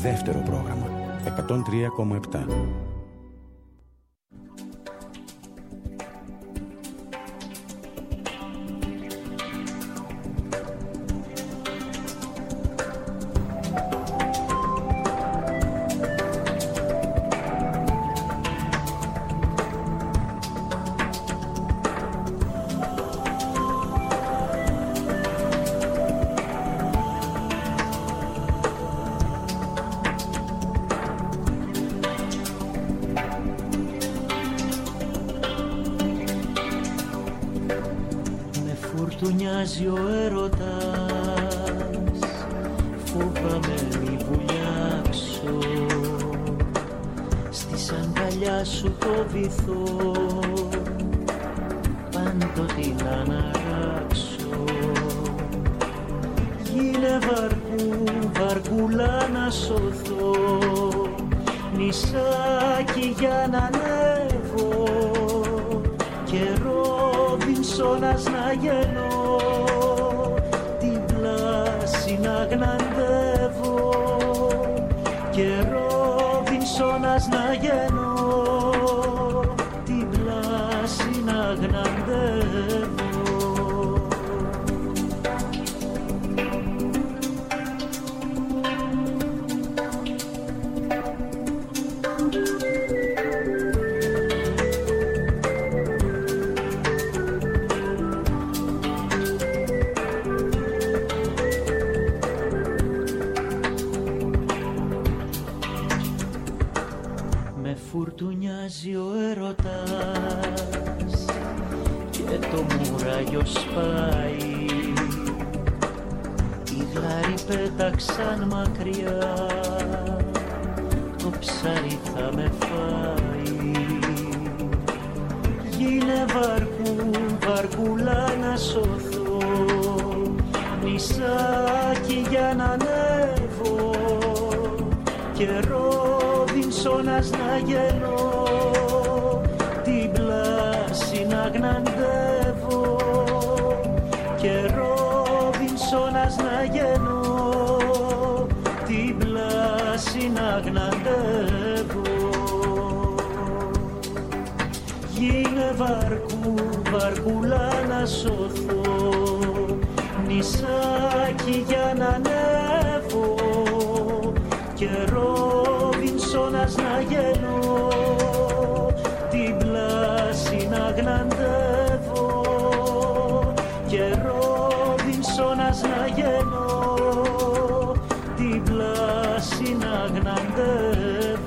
δεύτερο πρόγραμμα 103,7. Φουρτουνιάζει ο έρωτας, φοβάμαι μη βουλιάξω στις αγκαλιά σου το βυθό, πάντοτε να αναράξω. Γίνε βαρκούλα να σωθώ, νησάκι για να ανέβω και Ρόμπινσονας να γεννώ, την πλάση να γναντεύω και Ρόμπινσονας να γεννώ, την πλάση να γναντεύω. Φουρτουνιάζει ο έρωτας και το μουράγιο σπάει, οι γλάροι πέταξαν μακριά, το ψάρι θα με φάει. Γίνε βαρκούλα να σωθώ, νησάκι για να ανέβω και Ρόμπινσονας να γεννώ, την πλάση να γναντεύω και Ρόμπινσονας να γεννώ, την πλάση να γναντεύω. Γίνε βαρκούλα να σωθώ, νησάκι για να ανέβω και Ρόμπινσονας να γεννώ, την πλάση να γναντεύω και Ρόμπινσονας να γεννώ, την πλάση να γναντεύω.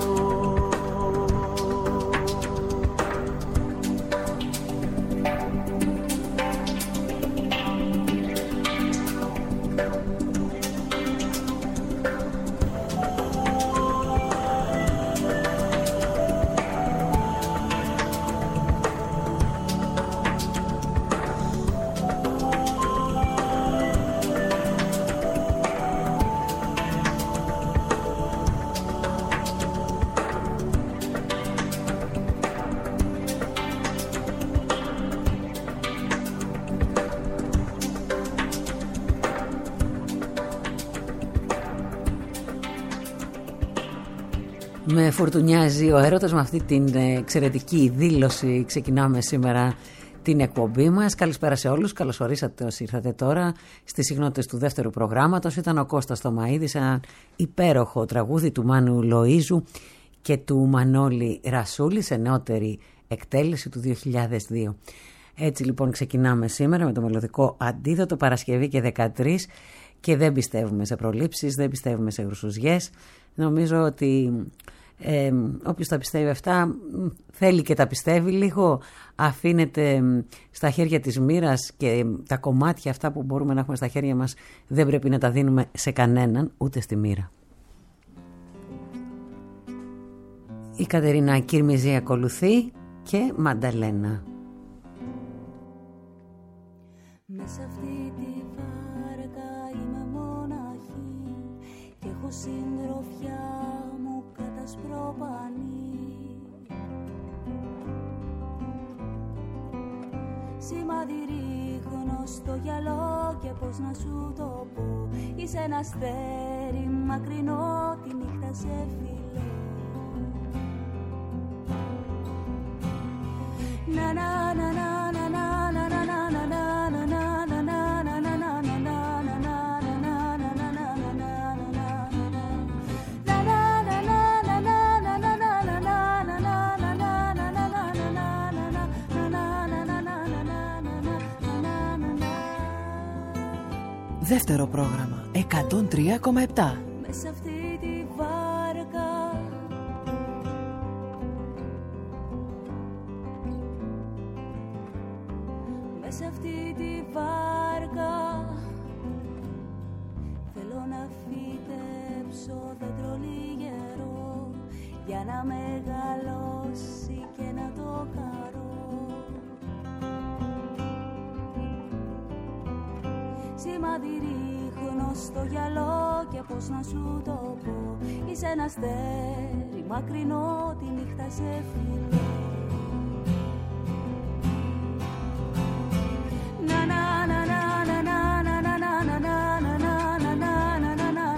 Με φουρτουνιάζει ο έρωτας. Με αυτή την εξαιρετική δήλωση ξεκινάμε σήμερα την εκπομπή μας. Καλησπέρα σε όλους, καλώς ορίσατε όσοι ήρθατε τώρα στις συχνότητες του δεύτερου προγράμματος. Ήταν ο Κώστας Θωμαίδης, ένα υπέροχο τραγούδι του Μάνου Λοΐζου και του Μανώλη Ρασούλη σε νεότερη εκτέλεση του 2002. Έτσι λοιπόν ξεκινάμε σήμερα με το μελωδικό αντίδοτο, Παρασκευή και 13, και δεν πιστεύουμε σε προλήψεις, δεν πιστεύουμε σε γρουσουζιές. Νομίζω ότι όποιος τα πιστεύει αυτά θέλει και τα πιστεύει λίγο, αφήνεται στα χέρια της μοίρας και τα κομμάτια αυτά που μπορούμε να έχουμε στα χέρια μας δεν πρέπει να τα δίνουμε σε κανέναν, ούτε στη μοίρα. Η Κατερίνα Κυρμιζή ακολουθεί και Μανταλένα. Μέσα αυτή τη βάρκα είμαι μοναχή και έχω συντροφιά μου κατασπρόπανη. Σημάδι ρίχνω στο γυαλό και πώς να σου το πω. Είσαι ένα αστέρι μακρινό, τη νύχτα σε φιλώ. Να να να να να να να να να να να να να να να να. Δεύτερο πρόγραμμα 103,7. Μέσα αυτή τη βάρκα μέσα αυτή τη βάρκα θέλω να φυτέψω δέντρο λιγερό για να μεγαλώσει και να το χαρώ. Σημάδι ρίχνω στο γυαλό και πώς να σου το πω. Είσαι ένα αστέρι μακρινό, τη νύχτα σε φιλώ. Να να να να να να να να να να να να να να να να.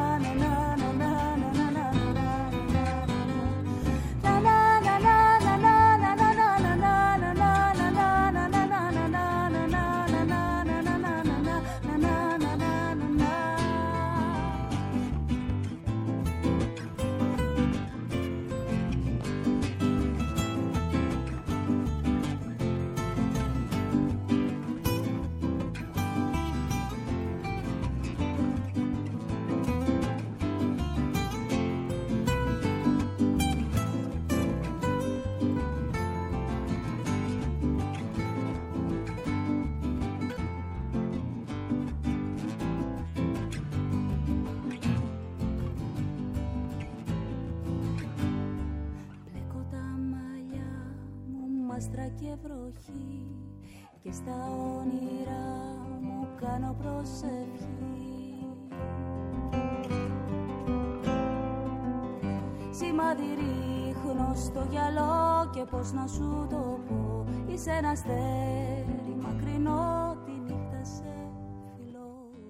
Και βροχή και στα όνειρά μου κάνω προσευχή. Σημάδι ρίχνω στο γυαλό και πώς να σου το πω. Είσαι ένα αστέρι μακρινό, τη νύχτα σε φιλώ.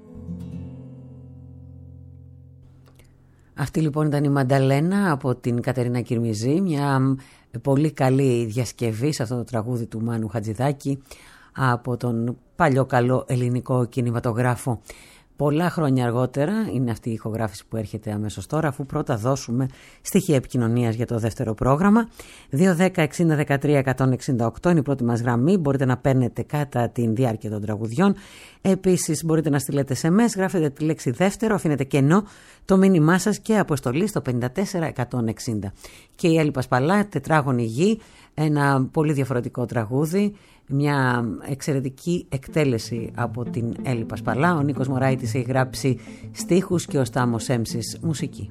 Αυτή λοιπόν ήταν η Μανταλένα από την Κατερίνα Κυρμιζή, μια πολύ καλή διασκευή σε αυτό το τραγούδι του Μάνου Χατζηδάκη από τον παλιό καλό ελληνικό κινηματογράφο. Πολλά χρόνια αργότερα είναι αυτή η ηχογράφηση που έρχεται αμέσως τώρα, αφού πρώτα δώσουμε στοιχεία επικοινωνίας για το δεύτερο πρόγραμμα. 210-60-13-168 είναι η πρώτη μας γραμμή, μπορείτε να παίρνετε κατά τη διάρκεια των τραγουδιών. Επίσης μπορείτε να στείλετε SMS, γράφετε τη λέξη δεύτερο, αφήνετε κενό το μήνυμά σας και αποστολή στο 54160. Και η Έλλη Πασπαλά, Τετράγωνη Γη, ένα πολύ διαφορετικό τραγούδι, μια εξαιρετική εκτέλεση από την Έλλη Πασπαλά. Ο Νίκος Μωράητης έχει γράψει στίχους και ο Στάμος Έμψης μουσική.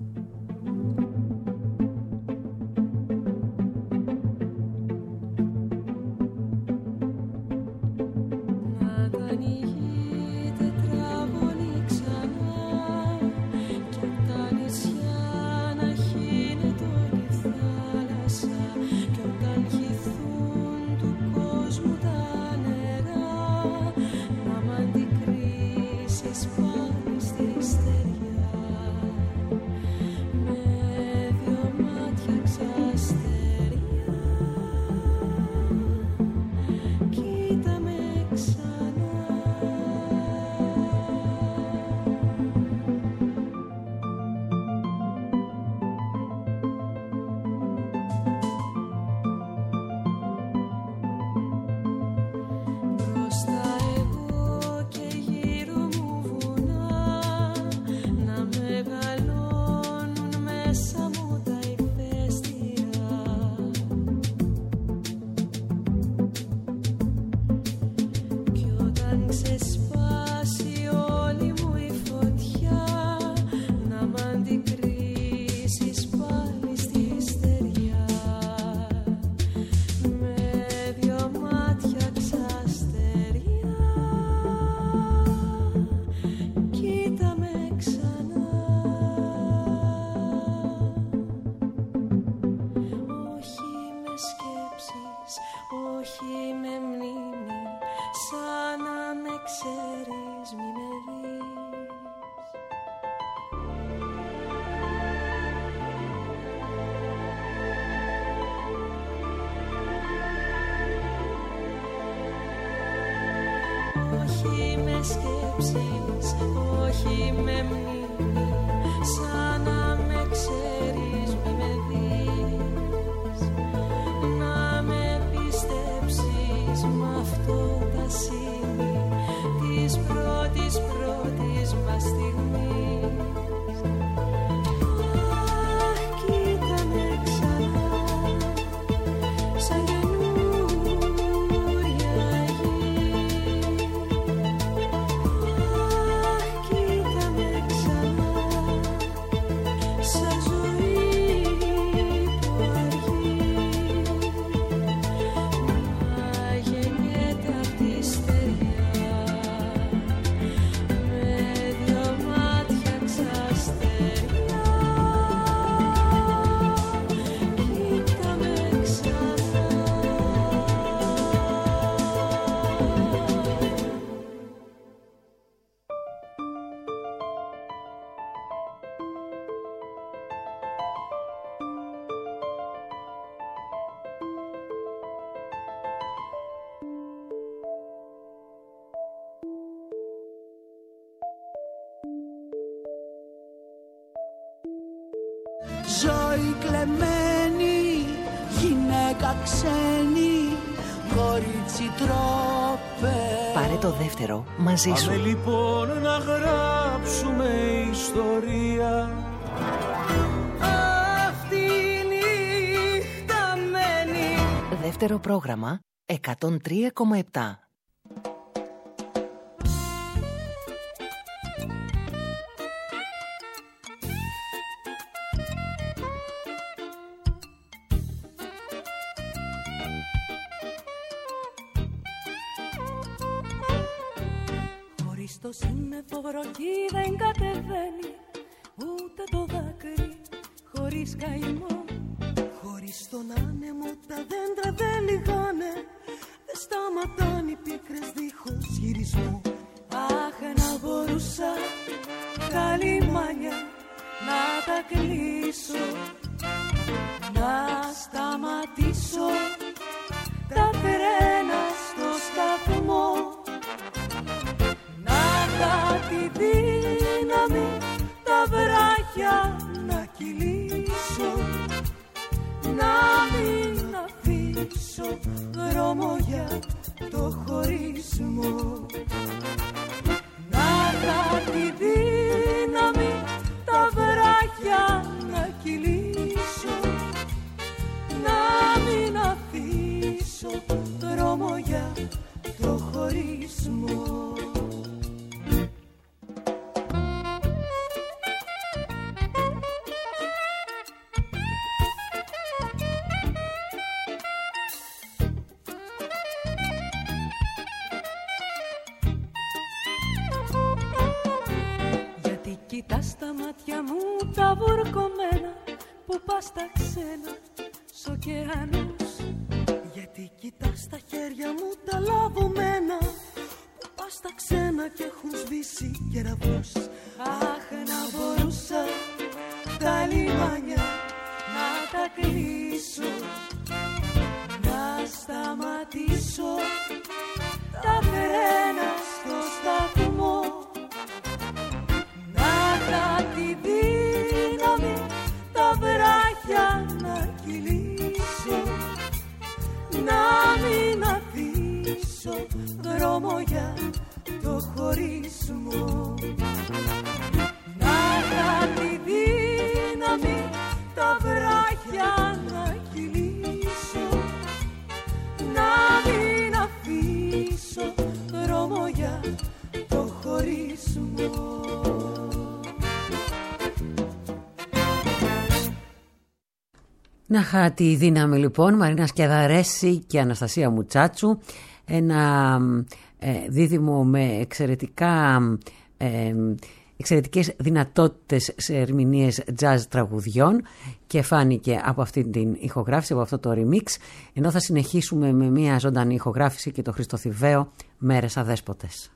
Μπροστά εγώ και γύρω μου βουνά. όχι με σκέψεις, όχι με μνήμη, σαν να με ξέρεις μη με δεις, να με πιστέψεις μ' αυτό τα σημεί της πρώτης μας στιγμής. Αχ, κοίτα με ξανά σαν καινούρια γη. Αχ, κοίτα με ξανά σαν ζωή που αργεί. Να γεννιέται απ' τη στεριά με δυο μάτια ξαστεριά. Κοίτα με ξανά. Ζωή κλεμμένη, γυναίκα ξένη, κορίτσι τρόπε. Πάρε το δεύτερο μαζί σου. Πάμε λοιπόν να γράψουμε ιστορία. Αυτή η νύχτα μένει. Δεύτερο πρόγραμμα 103,7. Χωρίς το σύννεφο βροχή δεν κατεβαίνει ούτε το δάκρυ, χωρίς καημό. Χωρίς τον άνεμο τα δέντρα δεν λιγάνε, δεν σταματάνε οι πίκρες δίχως γυρισμό. Αχ, να μπορούσα τα λιμάνια να τα κλείσω, να σταματήσω τα τρένα στο σταθμό, να είχα τη δύναμη τα βράχια να κυλήσω, να μην αφήσω δρόμο για το χωρισμό. Να είχα τη δύναμη τα βράχια να κυλήσω, να μην αφήσω δρόμο για το χωρισμό. Κοιτάς τα μάτια μου τα βουρκωμένα που πας τα ξένα σ' ωκεανούς. Γιατί κοιτάς τα χέρια μου τα λαβωμένα που πας τα ξένα και έχουν σβήσει κεραυνούς. Αχ, να μπορούσα τα λιμάνια να τα κλείσω, να σταματήσω τα τρένα στο σταθμό, να είχα τη δύναμη τα βράχια να κυλήσω, να μην αφήσω δρόμο για το χωρισμό. Να είχα τη δύναμη τα βράχια να κυλήσω, να μην αφήσω δρόμο για το χωρισμό. Να είχα τη δύναμη λοιπόν, Μαρίνα Σκεδαρέση και Αναστασία Μουτσάτσου, ένα δίδυμο με εξαιρετικές δυνατότητες σε ερμηνείες jazz τραγουδιών και φάνηκε από αυτή την ηχογράφηση, από αυτό το remix, ενώ θα συνεχίσουμε με μια ζωντανή ηχογράφηση και το Χριστοθηβαίο Μέρες Αδέσποτες.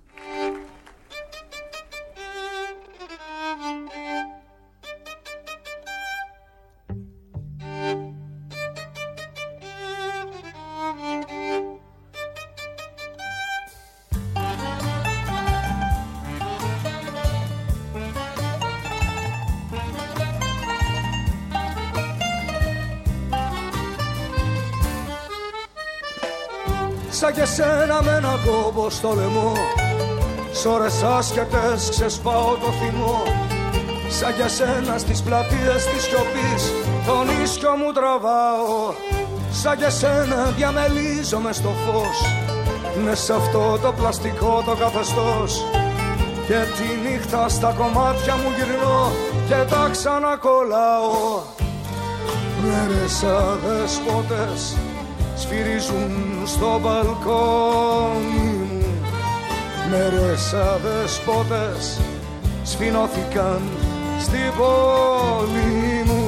σαν και σένα με ένα κόμπο στο λαιμό. Σ' ώρες άσχετες ξεσπάω το θυμό. Σαν και σένα στις πλατείες της σιωπής τον ίσιο μου τραβάω. Σαν και σένα διαμελίζομαι στο φως, μες σε αυτό το πλαστικό το καθεστώς. Και τη νύχτα στα κομμάτια μου γυρνώ και τα ξανακολλάω. Μέρες αδεσπότες σφυρίζουν στο μπαλκόνι μου. Μέρες αδεσπότες σφινώθηκαν στην πόλη μου.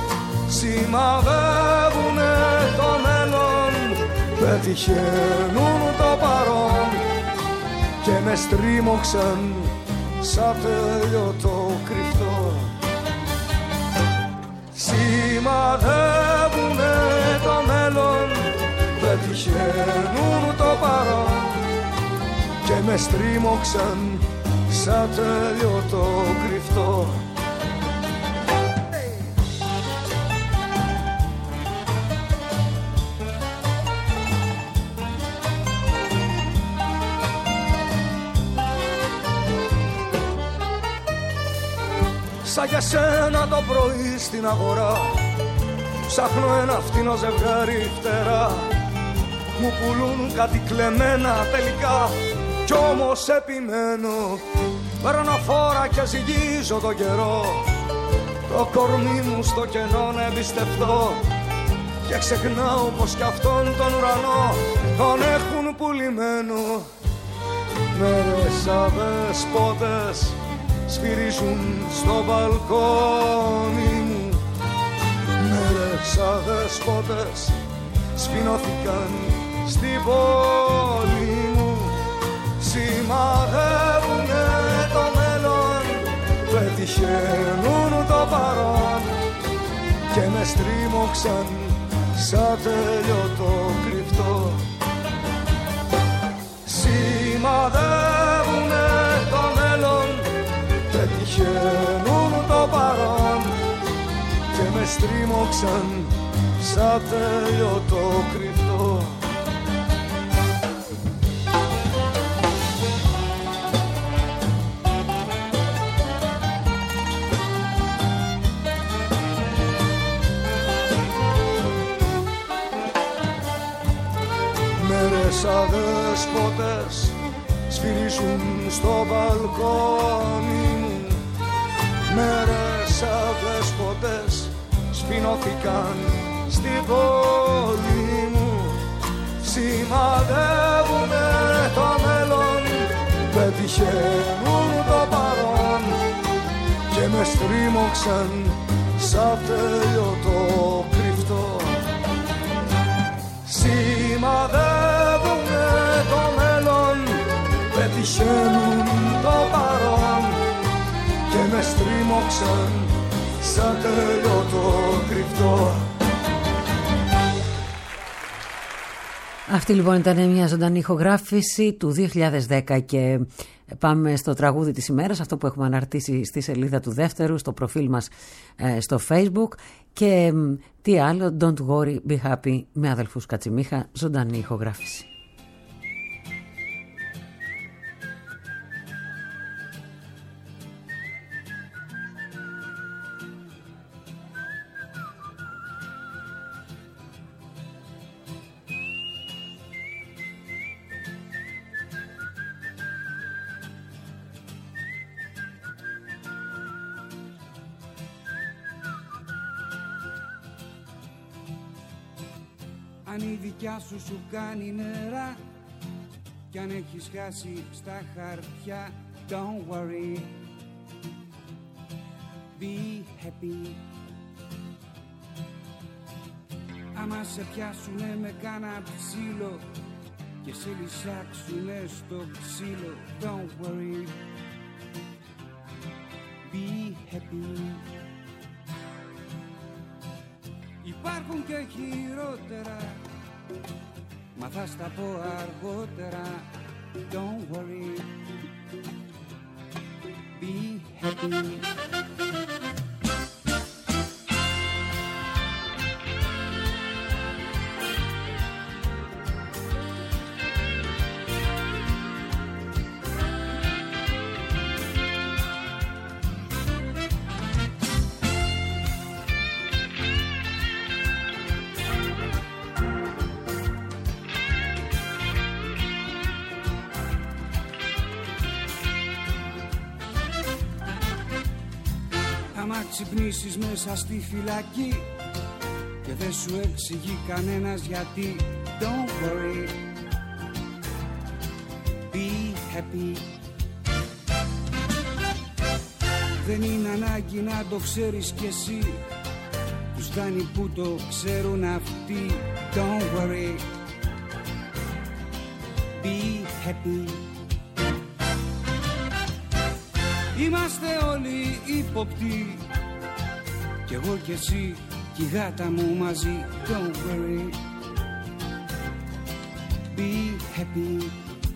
Σημαδεύουνε το μέλλον, πετυχαίνουν το παρόν και με στρίμωξαν σαν τέλειωτο κρυφτό. Σημαδεύουνε το μέλλον, πετυχαίνουν το παρόν και με στρίμωξαν σαν τέλειωτο κρυφτό. Σαν για σένα το πρωί στην αγορά ψάχνω ένα φτηνό ζευγάρι φτερά. Μου πουλούν κάτι κλεμμένα τελικά κι όμως επιμένω. Παίρνω φόρα και ζυγίζω το καιρό, το κορμί μου στο κενό να εμπιστευτώ. Και ξεχνάω πως κι αυτόν τον ουρανό τον έχουν πουλημένο. Μέρες αδεσπότες σφυρίζουν στο μπαλκόνι μου. Μέρες αδεσπότες σφινώθηκαν στην πόλη μου. Σημαδεύουνε το μέλλον, πετυχαίνουν το παρόν και με στρίμωξαν σαν τέλειωτο κρυφτό. Σημαδεύουνε το μέλλον, πετυχαίνουν το παρόν και με στρίμωξαν σαν τέλειωτο κρυφτό. Μέρες αδεσπότες σφυρίζουν στο μπαλκόνι μου. Μέρες αδεσπότες σφινώθηκαν στην πόλη μου. Σημαδεύουνε το μέλλον, πετυχαίνουν το παρόν και με στρίμωξαν σαν τέλειωτο κρυφτό. Σημαδεύουνε το μέλλον, πετυχαίνουν το παρόν και με στρίμωξαν σαν τέλειωτο κρυφτό. Αυτή λοιπόν ήταν μια ζωντανή ηχογράφηση του 2010 και πάμε στο τραγούδι της ημέρας, αυτό που έχουμε αναρτήσει στη σελίδα του Δεύτερου, στο προφίλ μας στο Facebook. Και τι άλλο, Don't Worry, Be Happy με αδελφούς Κατσιμίχα, ζωντανή ηχογράφηση. Αν η δικιά σου κάνει νερά κι αν έχεις χάσει στα χαρτιά, don't worry, be happy. Άμα σε πιάσουνε με κάνα ψήλο και σε λυσάξουνε στο ξύλο, don't worry, be happy. Υπάρχουν και χειρότερα, μα θα στα πω αργότερα. Don't worry, be happy. ξυπνήσεις μέσα στη φυλακή και δεν σου εξηγεί κανένας γιατί, don't worry, be happy. Δεν είναι ανάγκη να το ξέρεις κι εσύ, τους φτάνει που το ξέρουν αυτοί, don't worry, be happy. Είμαστε όλοι ύποπτοι, κι εγώ κι εσύ κι η γάτα μου μαζί, don't worry, be happy.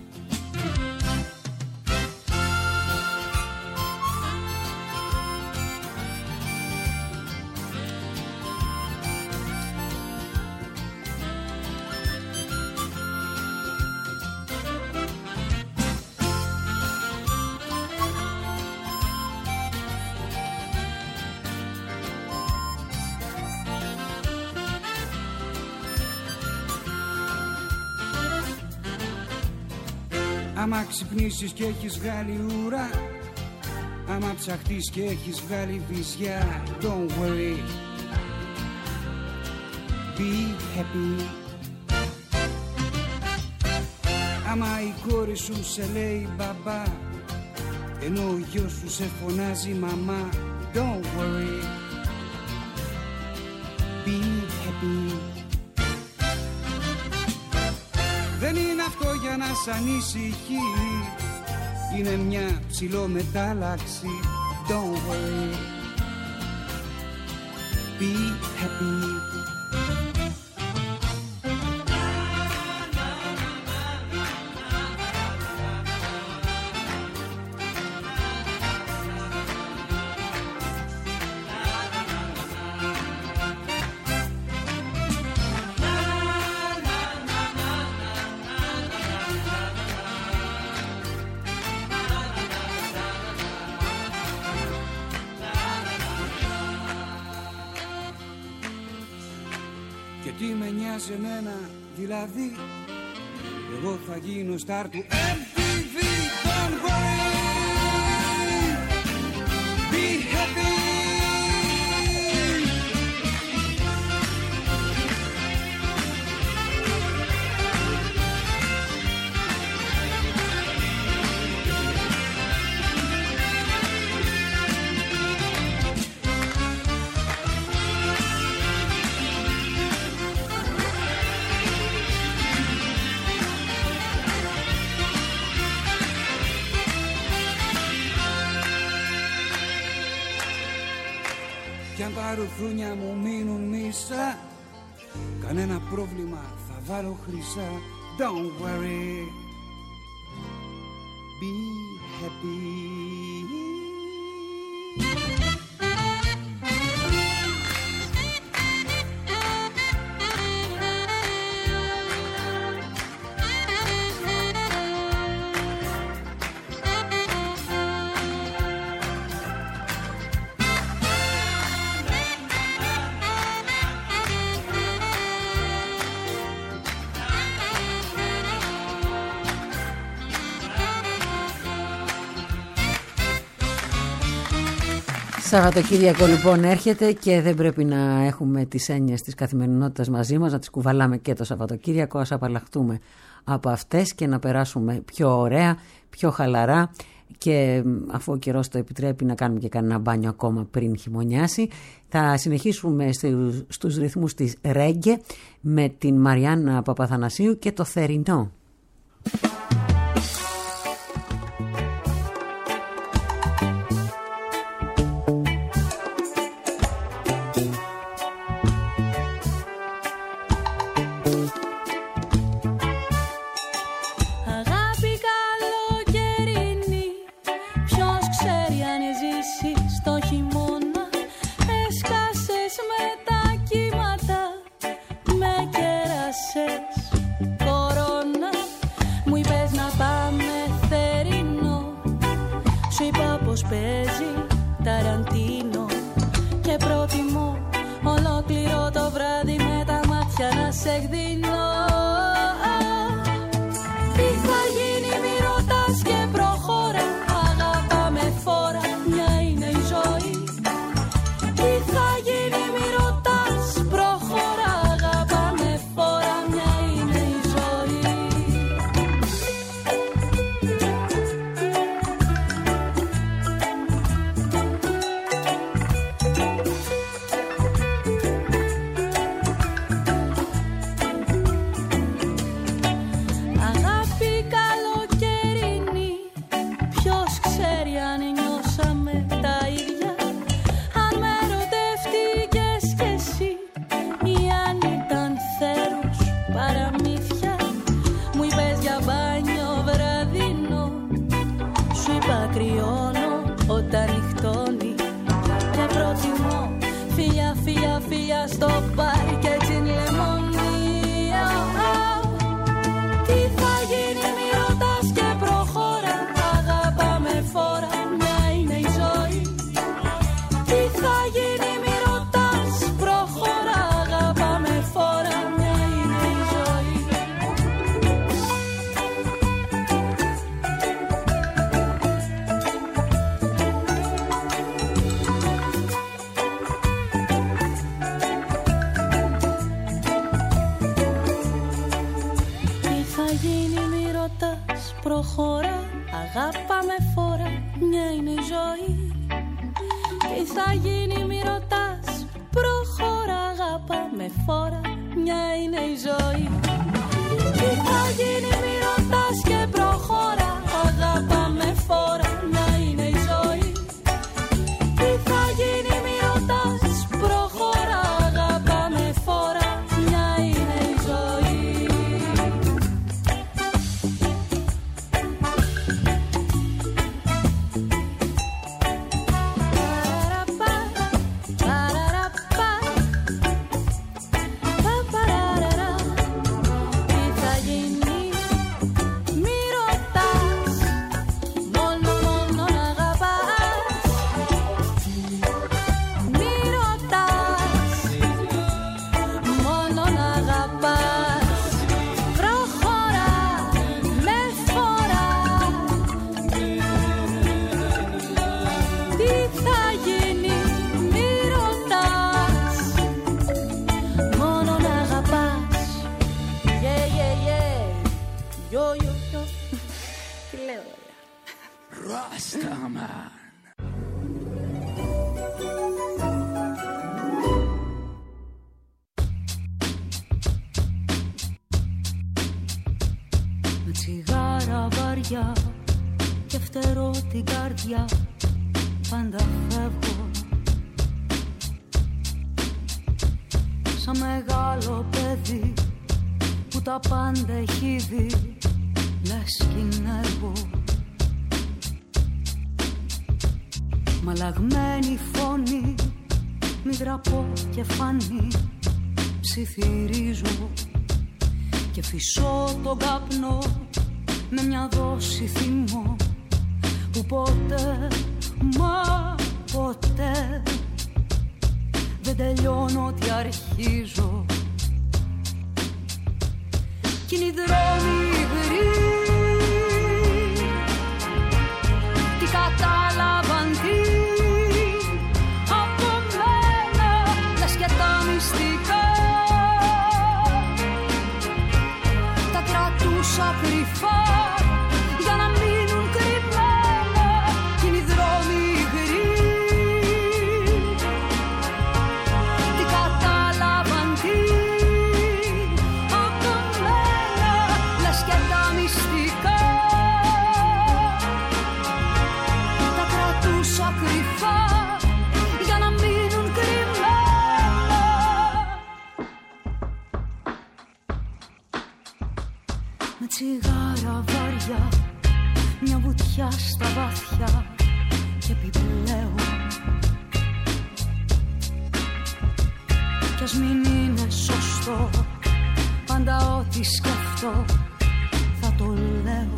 Άμα ξυπνήσεις και έχεις βγάλει ουρά, άμα ψαχτείς και έχεις βγάλει βυζιά, don't worry, be happy. Άμα η κόρη σου σε λέει μπαμπά, ενώ ο γιος σου σε φωνάζει μαμά, don't worry, be happy. Δεν είναι αυτό για να σ' ανησυχεί, είναι μια ψιλομετάλλαξη, don't worry, be happy. Τι με νοιάζει εμένα, δηλαδή εγώ θα γίνω στάρ του MTV, don't worry, be happy. Κι αν τα ρουθούνια μου μείνουν μίσα, κανένα πρόβλημα θα βάλω χρυσά, don't worry, be happy. Σαββατοκύριακο λοιπόν έρχεται και δεν πρέπει να έχουμε τις έννοιες της καθημερινότητας μαζί μας, να τις κουβαλάμε και το Σαββατοκύριακο. Ας απαλλαχτούμε από αυτές και να περάσουμε πιο ωραία, πιο χαλαρά, και αφού ο καιρός το επιτρέπει να κάνουμε και κανένα μπάνιο ακόμα πριν χειμωνιάσει. Θα συνεχίσουμε στους ρυθμούς της ρέγγε με την Μαριάννα Παπαθανασίου και το Θερινό. στο μπαρ και την λεμονία. Τι θα γίνει μη ρωτάς και προχώρα, αγάπα με φόρα, μια είναι η ζωή. Τι θα γίνει μη ρωτάς, προχώρα, αγάπα με φόρα, μια είναι η ζωή. Προχώρα, αγάπα με φόρα, μια είναι η ζωή. Τι θα γίνει μη ρωτάς, προχώρα, αγάπα με φόρα, μια είναι η ζωή. Τι θα γίνει μη ρωτάς και προχώρα, αγάπα με φόρα, μια είναι η ζωή. Τι θα γίνει μη ρωτάς, προχώρα, αγάπα με φόρα, μια είναι η ζωή. Με τσιγάρα βαριά και φτερώ την καρδιά, πάντα φεύγω σαν μεγάλο παιδί που τα πάντα έχει δει, λες κινεύω. Μαλαγμένη φωνή, μη δραπώ και φανεί, ψιθυρίζω και φυσώ τον καπνό με μια δόση θυμό που ποτέ, μα ποτέ δεν τελειώνω ό,τι αρχίζω. Κι είναι οι δρόμοι υγροί, τι κατάλαβαν τι από μένα, λες και τα μυστικά τα κρατούσα κρυφά για να μείνουν κρυμμένα. Κι είναι οι δρόμοι υγροί, τι κατάλαβαν τι από μένα, λες και τα μυστικά τα κρατούσα κρυφά για να μείνουν κρυμμένα. Με τσιγάρα βαριά, μια βουτιά στα βάθια και επιπλέον. Κι ας μην είναι σωστό, πάντα ό,τι σκεφτώ θα το λέω.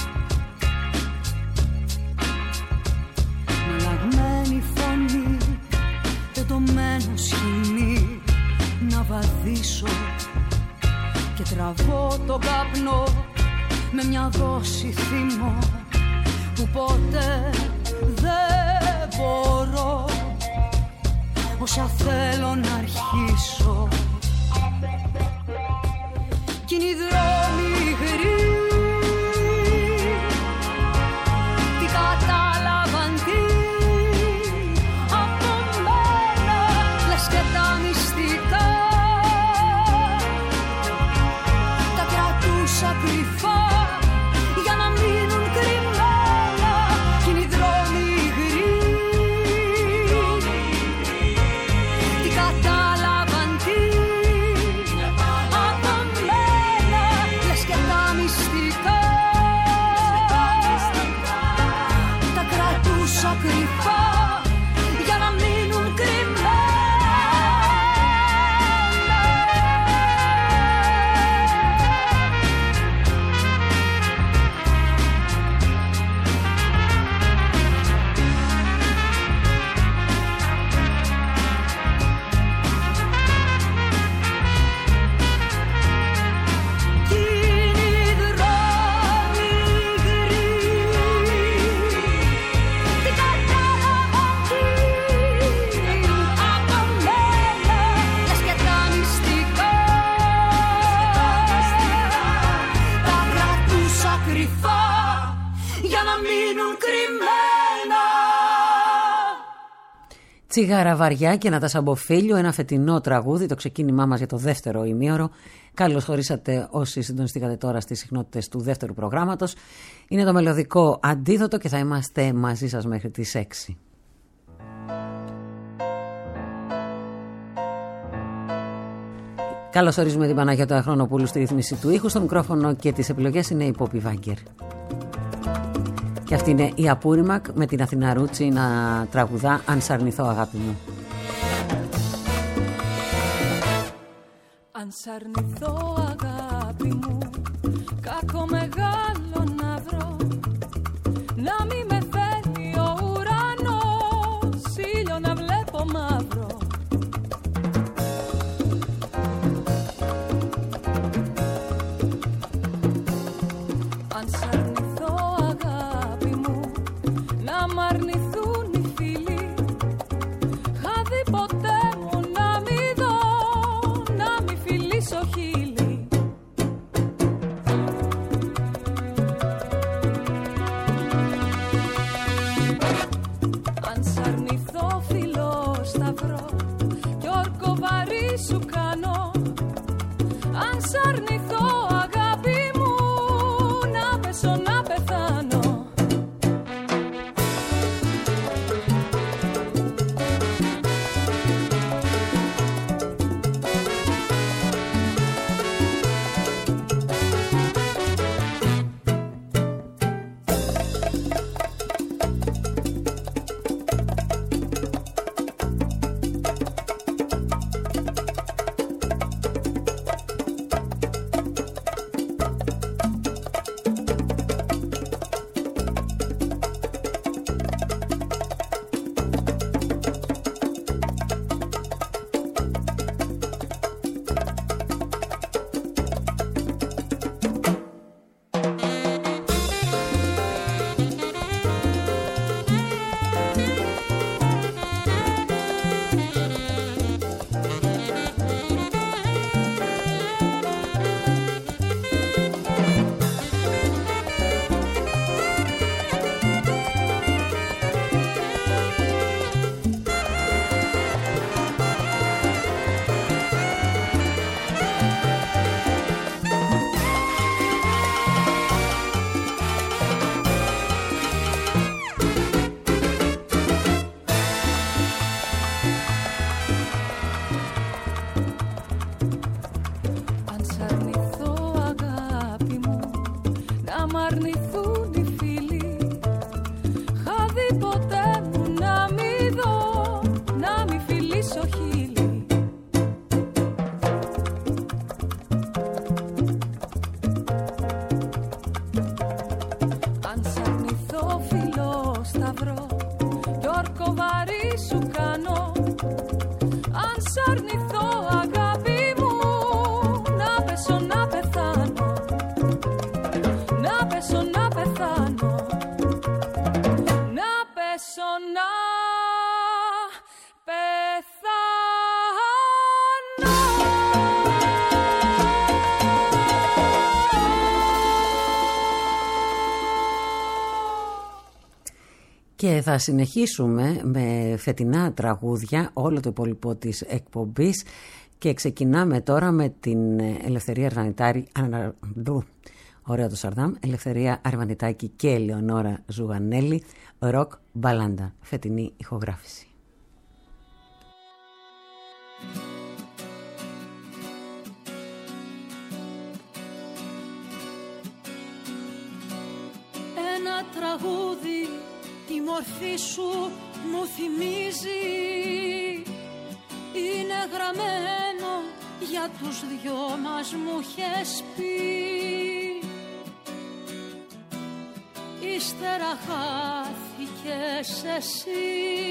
Μαλαγμένη φωνή, τεντωμένο σκηνή, να βαδίσω και τραβώ τον καπνό με μια δόση θυμό που ποτέ δεν μπορώ όσα θέλω να αρχίσω. Κι είναι οι δρόμοι υγροί, τι κατάλαβαν τι από μένα, λες και τα μυστικά τα κρατούσα κρυφά για να μείνουν κρυμμένα. Κι είναι οι δρόμοι υγροί, τι κατάλαβαν τι Τσιγάρα βαριά και Νατάσα Μποφίλιου, ένα φετινό τραγούδι, το ξεκίνημά μας για το δεύτερο ημίωρο. Καλώς χωρίσατε όσοι συντονιστήκατε τώρα στις συχνότητες του δεύτερου προγράμματος. Είναι το μελωδικό Αντίδοτο και θα είμαστε μαζί σας μέχρι τις 6. Καλώς ορίζουμε την Παναγιώτα Χρονοπούλου στη ρύθμιση του ήχου. Στο μικρόφωνο και τις επιλογές είναι η Πόπη Βάγκερ. Και αυτή είναι η Απούριμακ με την Αθηνά Ρούτσι να τραγουδά «Αν σ' αρνηθώ αγάπη μου». Αν σ' αρνηθώ αγάπη μου, κακό μεγάλο να βρω, να μη με φέρνει ο ουρανός, ήλιο να βλέπω μαύρο. Αν σ' αρνηθώ αγάπη μου, να μ' αρνηθούν οι φίλοι, χα δει ποτέ μου να μη δω, να μη φιλήσω χείλη. Αν σ' αρνηθώ φιλό σταυρό κι όρκο βαρύ σου κάνω, αν σ' αρνηθώ αγάπη μου, να πέσω να πεθάνω. Και θα συνεχίσουμε με φετινά τραγούδια όλο το υπόλοιπο της εκπομπής και ξεκινάμε τώρα με την Ελευθερία ωραίο το Σαρδάμ, Ελευθερία Αρβανιτάκη και Ελεονόρα Ζουγανέλη, ροκ μπαλάντα, φετινή ηχογράφηση. Ένα τραγούδι τη μορφή σου μου θυμίζει, είναι γραμμένο για τους δυο μας μου είχες πει. Ύστερα χάθηκες εσύ,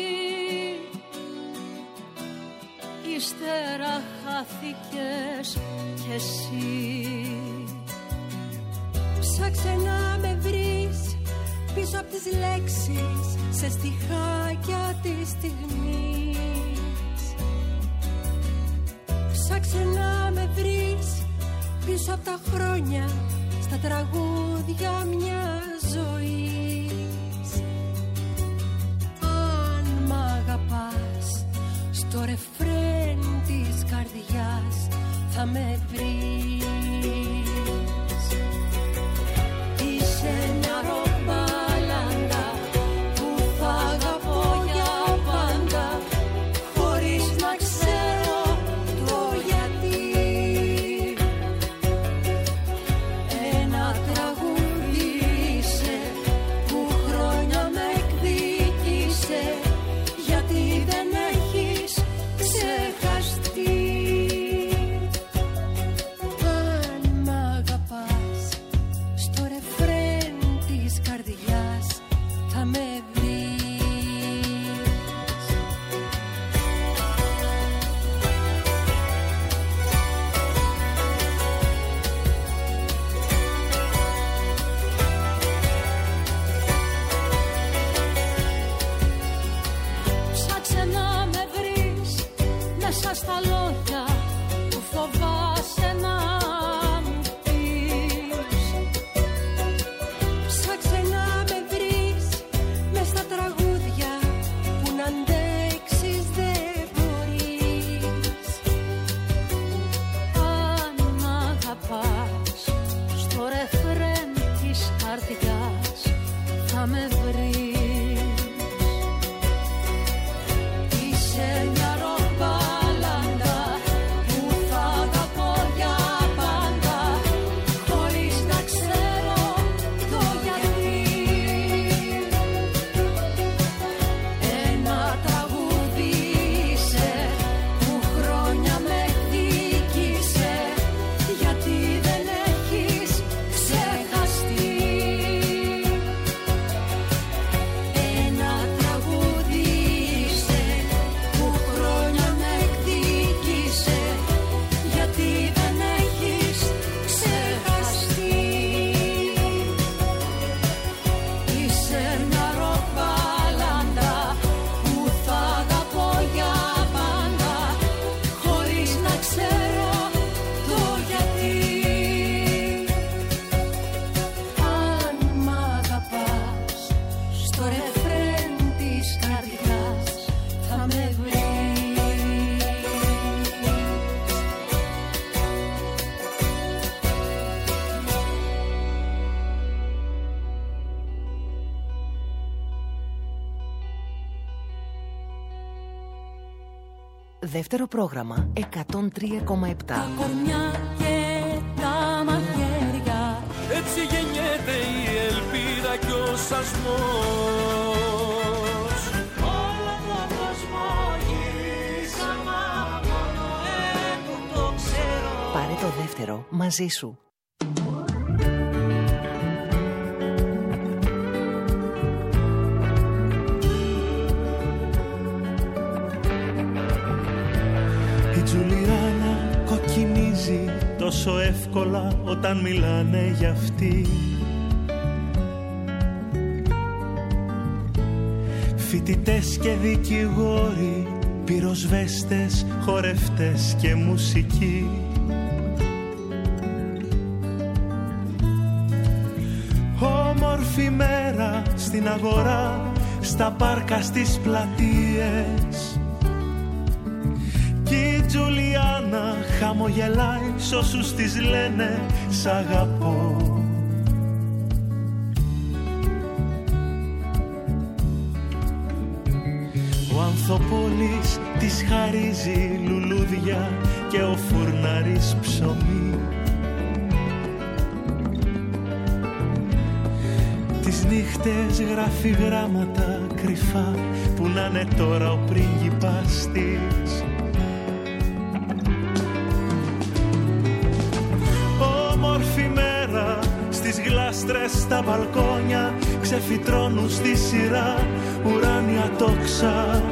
ύστερα χάθηκες κι εσύ. Ψάξε να με βρεις πίσω απ' τις λέξεις, σε στιχάκια της στιγμής. Ψάξε να με βρεις πίσω απ' τα χρόνια, στα τραγούδια μιας ζωής. Αν μ' αγαπάς ρεφρέν της καρδιάς θα με βρεις. Είσαι μια ροπαλάντα που θα αγαπώ για πάντα, χωρίς να ξέρω το γιατί. Ένα τραγούδι είσαι που χρόνια με εκδίκησε, γιατί δεν έχεις ξεχαστεί. Αν μ' αγαπάς, στο ρεφρέν της καρδιάς θα με βρεις. Ψάξε να με βρεις μέσα στα λόγια που φοβάσαι να μου πεις. Ψάξε να με βρεις μες στα τραγούδια που να αντέξεις δεν μπορείς. Αν μ' αγαπάς, στο ρεφρέν της καρδιάς θα με βρεις. Είσαι μια ροπαλάντα που θα αγαπώ για πάντα, χωρίς να ξέρω το γιατί. Ένα τραγούδι είσαι που χρόνια με εκδίκησε, γιατί δεν έχεις ξεχαστεί. Ένα τραγούδι είσαι που χρόνια με εκδίκησε, γιατί δεν έχεις ξεχαστεί. Είσαι μια ροπαλάντα που θα αγαπώ για πάντα, χωρίς να ξέρω το γιατί. Αν μ' αγαπάς, στο ρεφρέν της καρδιάς θα με βρεις. Δεύτερο πρόγραμμα 103,7. Κορμιά και τα μαχαίρια, Έτσι γεννιέται η ελπίδα κι ο σασμός. όλο τον κόσμο γύρισα, μα μόνο εγώ το ξέρω. Πάρε το δεύτερο μαζί σου. Η Τζουλιάνα κοκκινίζει τόσο εύκολα όταν μιλάνε για αυτή. Φοιτητές και δικηγόροι, πυροσβέστες, χορευτές και μουσικοί. Όμορφη μέρα στην αγορά, στα πάρκα, στις πλατείες. Κι η Τζουλιάνα χαμογελάει σ' όσους της λένε σ' αγαπώ. Ο Ανθοπόλης της χαρίζει λουλούδια και ο φουρναρής ψωμί. Τις νύχτες γράφει γράμματα κρυφά που να είναι τώρα ο πρίγκιπας της. Όμορφη μέρα στις γλάστρες στα μπαλκόνια, ξεφυτρώνουν στη σειρά ουράνια τόξα.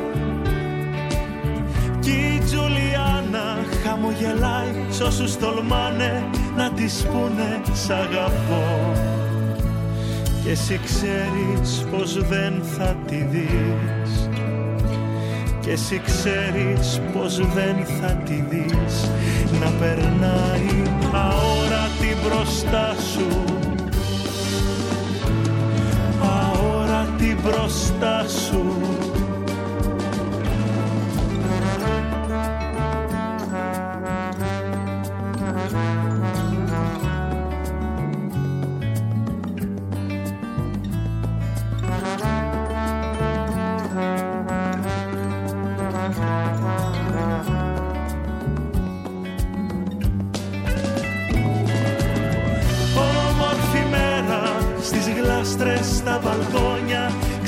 Κι η Τζουλιάνα χαμογελάει σ' όσους τολμάνε να της πούνε σ' αγαπώ. Κι εσύ ξέρεις πως δεν θα τη δεις, κι εσύ ξέρεις πως δεν θα τη δεις να περνάει αόρατη μπροστά σου, αόρατη μπροστά σου.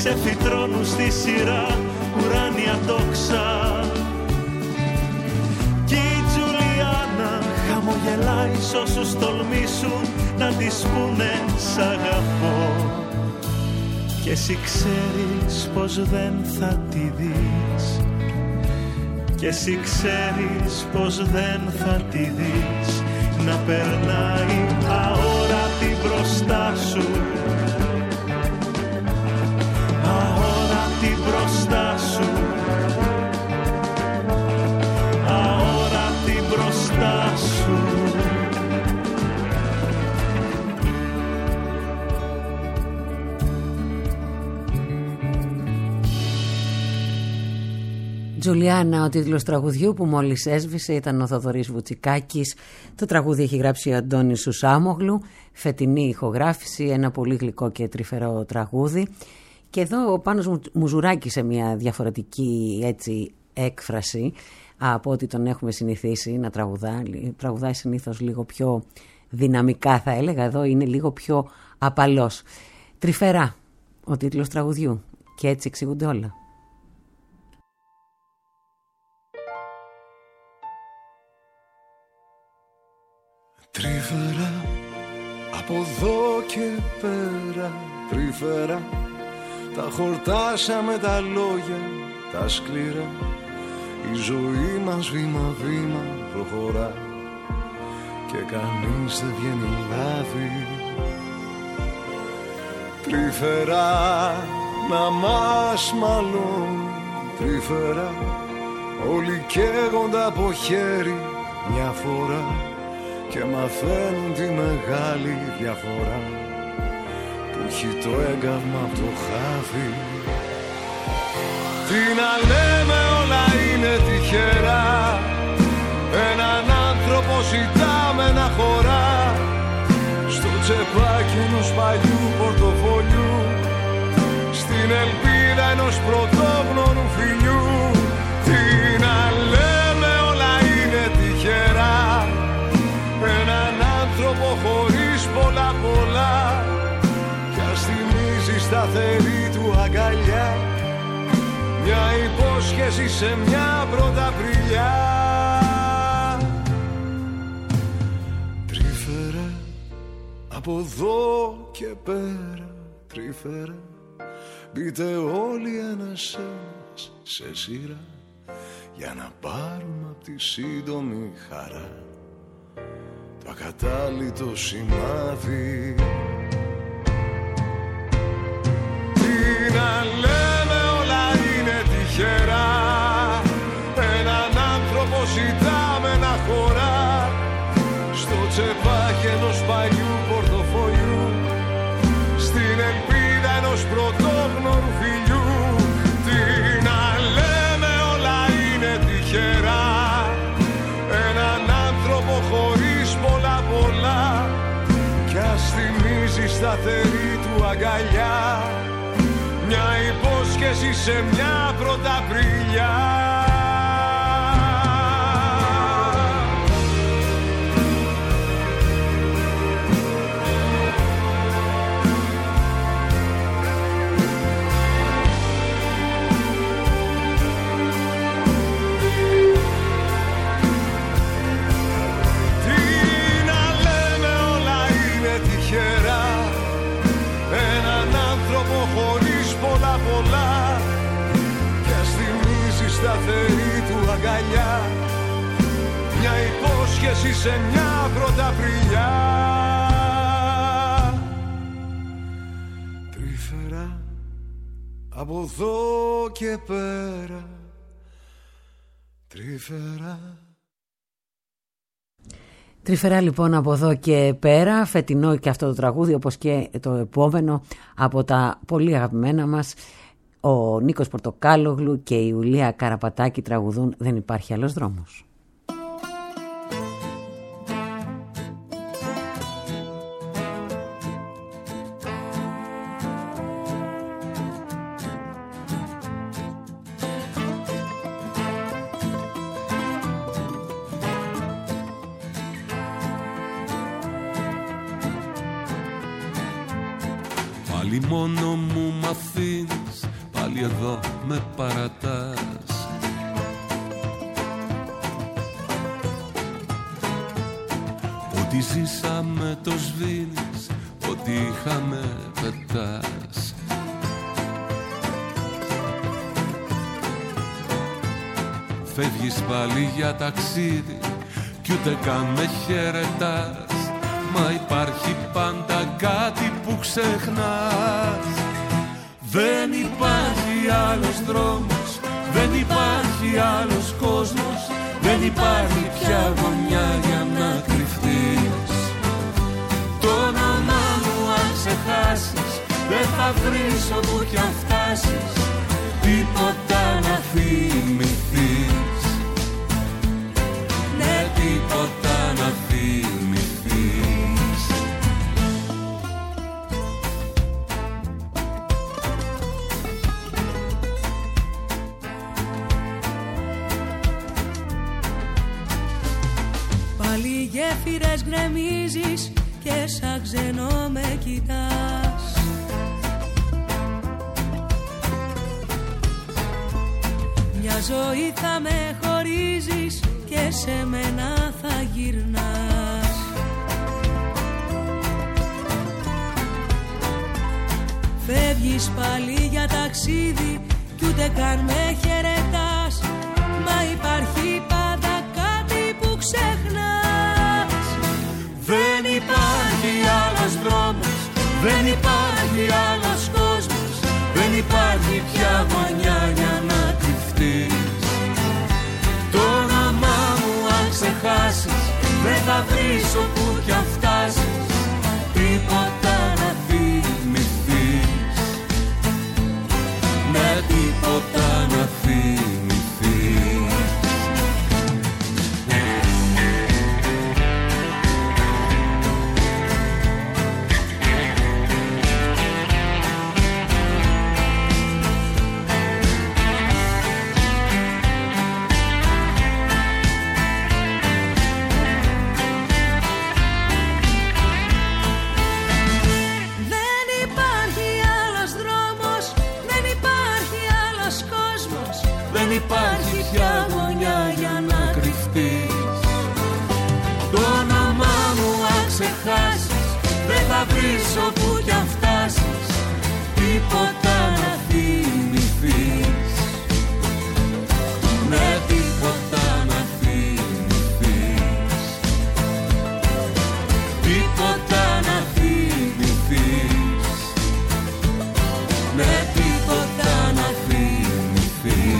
ξεφυτρώνουν στη σειρά ουράνια τόξα. Κι η Τζουλιάνα χαμογελάει σ' όσους τολμήσουν να της πούνε σ' αγαπώ. Και εσύ ξέρεις πως δεν θα τη δεις, και εσύ ξέρεις πως δεν θα τη δεις να περνάει αόρατη μπροστά σου, αόρατη μπροστά σου, αόρατη μπροστά σου. Τζουλιάνα, ο τίτλος τραγουδιού που μόλις έσβησε ήταν ο Θοδωρής Βουτσικάκης. Το τραγούδι έχει γράψει ο Αντώνης Σουσάμογλου. Φετινή ηχογράφηση, ένα πολύ γλυκό και τρυφερό τραγούδι. Και εδώ ο Πάνος Μουζουράκης σε μια διαφορετική έτσι έκφραση από ό,τι τον έχουμε συνηθίσει να τραγουδάει συνήθως λίγο πιο δυναμικά, θα έλεγα. Εδώ είναι λίγο πιο απαλός. Τρυφερά ο τίτλος τραγουδιού και έτσι εξηγούνται όλα. Τρυφερά, από εδώ και πέρα, τρυφερά, τα χορτάσαμε τα λόγια, τα σκληρά. Η ζωή μας βήμα-βήμα προχωρά και κανείς δεν βγαίνει λάδι. Τρυφερά, να μας μαλώνει, τρυφερά, όλοι καίγονται από χέρι μια φορά και μαθαίνουν τη μεγάλη διαφορά που έχει το έγκαυμα από το χάδι. Τι να λέμε, όλα είναι τυχερά. Έναν άνθρωπο ζητάμε να χωρά στο τσεπάκι ενός παλιού πορτοφολιού, στην ελπίδα ενός πρωτόγνωρου φιλιού. Τι να λέμε, όλα είναι τυχερά. Έναν άνθρωπο χωρίς πολλά κι ας θυμίζει σταθερή του αγκαλιά μια υπόσχεση σε μια πρωταπριλιά. Τρυφερά, από εδώ και πέρα, τρυφερά, μπείτε όλοι ένας σε σειρά για να πάρουμε απ' τη σύντομη χαρά το ακατάλητο σημάδι. Τι να λέμε, όλα είναι τυχερά. Έναν άνθρωπο ζητάμε να χωρά στο τσεπάκι ενός παλιού πορτοφολιού, στην ελπίδα ενός πρωτόγνωρου φιλιού. Τι να λέμε, όλα είναι τυχερά. Έναν άνθρωπο χωρίς πολλά κι ας θυμίζει σταθερή του αγκαλιά μια υπόσχεση σε μια πρωταπριλιά. Πολλά κι ας θυμίζει σταθερή του αγκαλιά μια υπόσχεση σε μια πρωταπριλιά. Τρυφερά, από εδώ και πέρα, τρυφερά. Τρυφερά λοιπόν από εδώ και πέρα, φετινό και αυτό το τραγούδι όπως και το επόμενο από τα πολύ αγαπημένα μας. Ο Νίκος Πορτοκάλογλου και η Ιουλία Καραπατάκη τραγουδούν «Δεν υπάρχει άλλος δρόμος». Πάλι μόνο μου μ' αφήνεις πάλι εδώ με παρατάς. Ό,τι ζήσαμε το σβήνεις, ό,τι είχαμε πετάς. Φεύγεις πάλι για ταξίδι κι ούτε καν με χαιρετάς. Μα υπάρχει πάντα κάτι που ξεχνάς. Δεν υπάρχει άλλος δρόμος, δεν υπάρχει άλλος κόσμος, δεν υπάρχει πια γωνιά για να κρυφτείς. Το όνομά μου αν ξεχάσεις, δεν θα βρεις όπου κι αν φτάσεις τίποτα να θυμηθείς. Ναι, τίποτα να θυμηθείς. Πάλι γέφυρες γκρεμίζεις και σαν ξενό με κοιτάς. Μια ζωή θα με χωρίζεις και σε μένα θα γυρνάς. Φεύγεις πάλι για ταξίδι κι ούτε καν με χαιρετάς. Μα υπάρχει πάντα κάτι που ξεχνάς. Δεν υπάρχει άλλος δρόμος, δεν υπάρχει άλλος κόσμος, δεν υπάρχει πια γωνιά για να κρυφτείς. Το όνομά μου αν ξεχάσεις, δεν θα βρεις όπου κι αν φτάσεις τίποτα να θυμηθείς. Ναι, τίποτα να θυμηθείς. Δεν υπάρχει πια γωνιά για να κρυφτείς. Το όνομά μου αν ξεχάσεις, δεν θα βρεις όπου κι αν φτάσεις τίποτα να θυμηθείς. Ναι, τίποτα να θυμηθείς. Τίποτα να θυμηθείς. Ναι, τίποτα να θυμηθείς.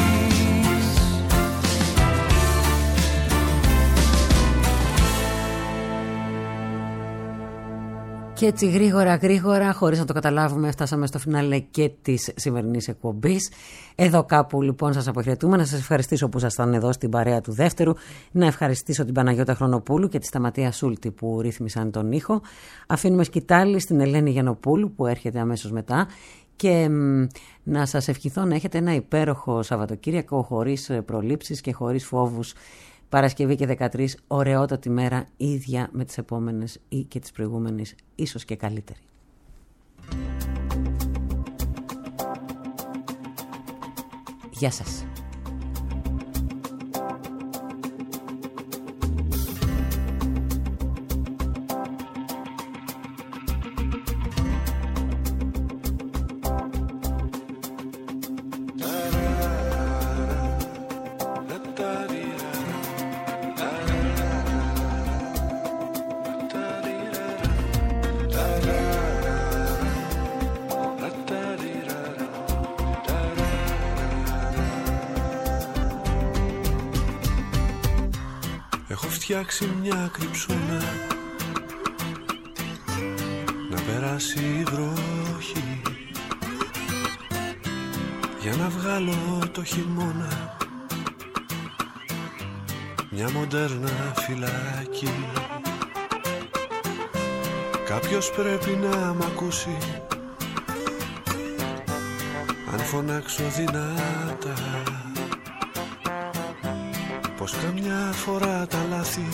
Και έτσι γρήγορα, χωρίς να το καταλάβουμε, φτάσαμε στο φινάλε και της σημερινής εκπομπής. Εδώ κάπου λοιπόν σας αποχαιρετούμε. Να σας ευχαριστήσω που ήσασταν εδώ στην παρέα του δεύτερου. Να ευχαριστήσω την Παναγιώτα Χρονοπούλου και τη Σταματία Σούλτη που ρύθμισαν τον ήχο. Αφήνουμε σκητάλη στην Ελένη Γιαννοπούλου που έρχεται αμέσως μετά. Και να σας ευχηθώ να έχετε ένα υπέροχο Σαββατοκύριακο χωρίς προλήψεις και χωρίς φόβους. Παρασκευή και 13, ωραιότατη μέρα, ίδια με τις επόμενες ή και τις προηγούμενες, ίσως και καλύτερη. Γεια σας. Φτιάξει μια κρυψούνα να περάσει η βροχή, για να βγάλω το χειμώνα μια μοντέρνα φυλακή. Κάποιος πρέπει να μ' ακούσει αν φωνάξω δυνατά, πως καμιά φορά τα λάθη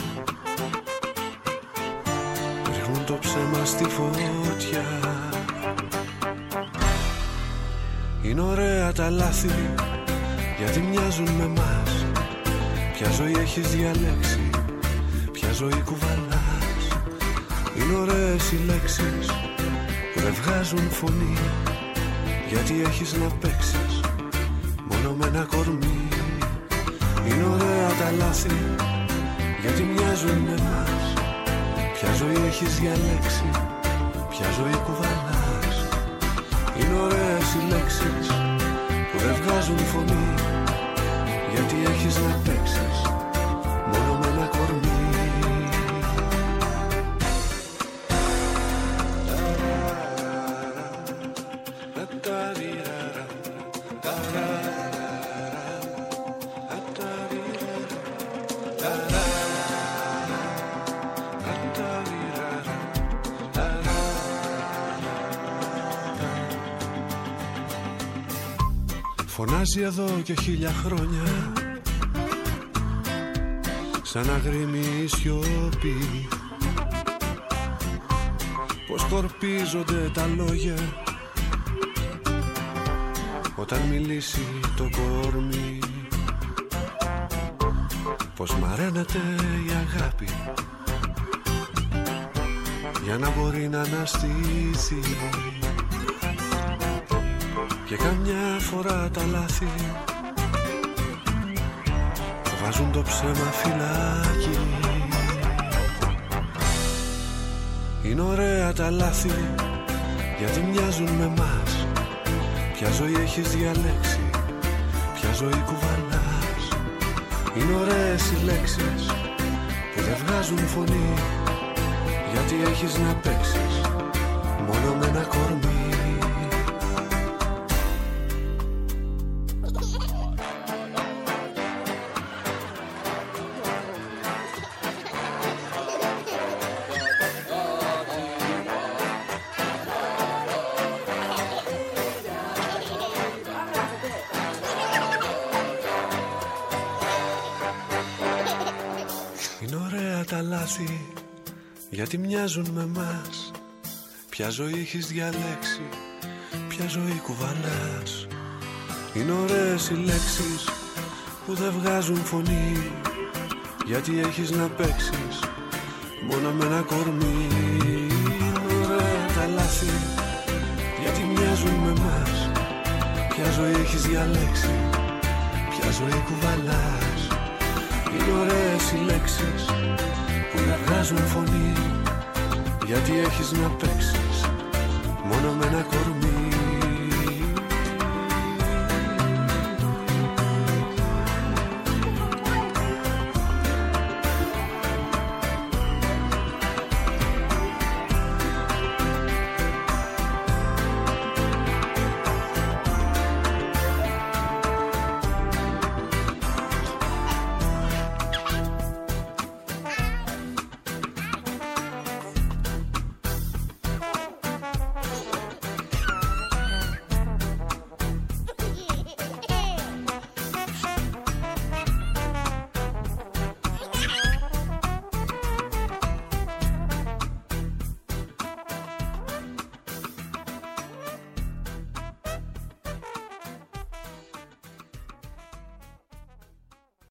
ρίχνουν το ψέμα στη φωτιά. Είναι ωραία τα λάθη, γιατί μοιάζουν με μας. Ποια ζωή έχεις διαλέξει, ποια ζωή κουβαλάς. Είναι ωραίες οι λέξεις που δεν βγάζουν φωνή, γιατί έχεις να παίξεις μόνο με ένα κορμί. Είναι ωραία τα λάθη, γιατί μοιάζουν με μας. Ποια ζωή έχεις διαλέξει, ποια ζωή κουβαλάς. Είναι ωραίες οι λέξεις που δεν βγάζουν φωνή, γιατί έχεις να παίξεις μόνο με ένα κορμί. Φωνάζει εδώ και 1000 χρόνια, σαν αγρίμη η σιωπή, πως κορπίζονται τα λόγια όταν μιλήσει το κορμί, πως μαραίνεται η αγάπη για να μπορεί να αναστήσει. Και καμιά φορά τα λάθη βάζουν το ψέμα φυλάκι. Είναι ωραία τα λάθη, γιατί μοιάζουν με μας. Ποια ζωή έχεις διαλέξει, ποια ζωή κουβαλάς. Είναι ωραίες οι λέξεις που δεν βγάζουν φωνή, γιατί έχεις να παίξεις μόνο με ένα κορμί. Γιατί μοιάζουν με μας. Ποια ζωή έχεις διαλέξει, ποια ζωή κουβαλάς. Είναι ωραίες οι λέξεις που δεν βγάζουν φωνή, γιατί έχεις να παίξεις μόνο με ένα κορμί. Είναι ωραία τα λάθη, γιατί μοιάζουν με μας. Ποια ζωή έχεις διαλέξει, ποια ζωή κουβαλάς. Είναι ωραίες οι λέξεις που δεν βγάζουν φωνή, γιατί έχεις να παίξεις μόνο με ένα κορμί.